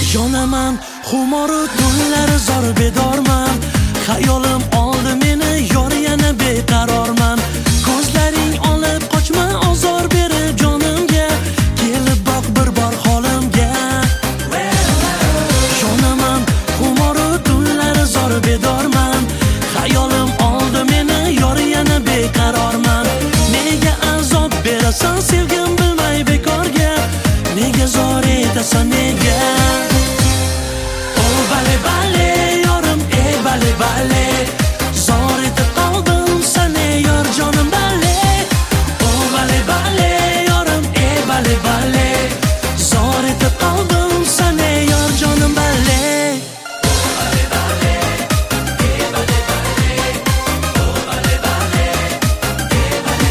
Yonaman, xumoru tunlar zor bedorman. Xayolim oldi meni, yor yana beqarorman. Ko'zlaring olib qochma ozor berib jonimga. Kelib boq bir bor holimga. Yonaman, xumoru tunlar zor bedorman. Xayolim oldi meni, yor yana beqarorman. Nega azob berasan sevgim bilmay bekorga? Nega zor etasan nega? Bale bale yorim bale bale, zor etib qoldim seni yor jonim bale. Bale bale yorim bale bale, zor etib qoldim seni yor jonim bale. Bale bale bale bale, bale bale bale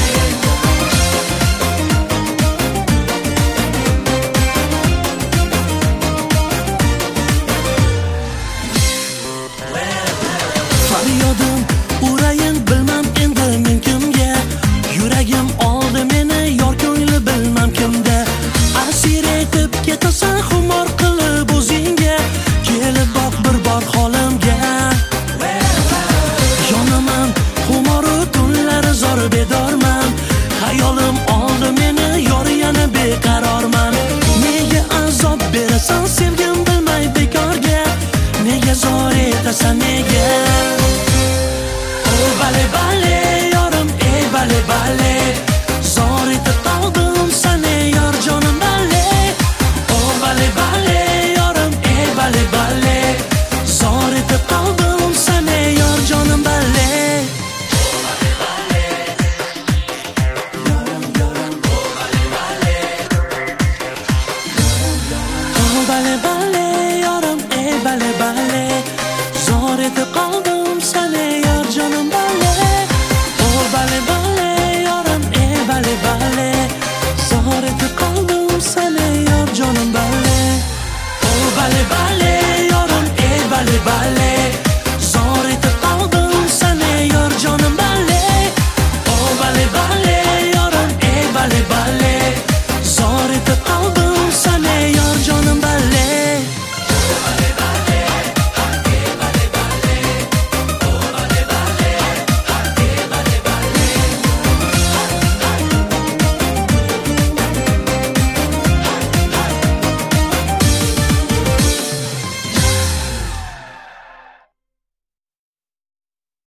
Faryodim urayin bilmam endi men kimga. Yuragim oldi meni yor ko'ngli bilmam kimda. Asir etib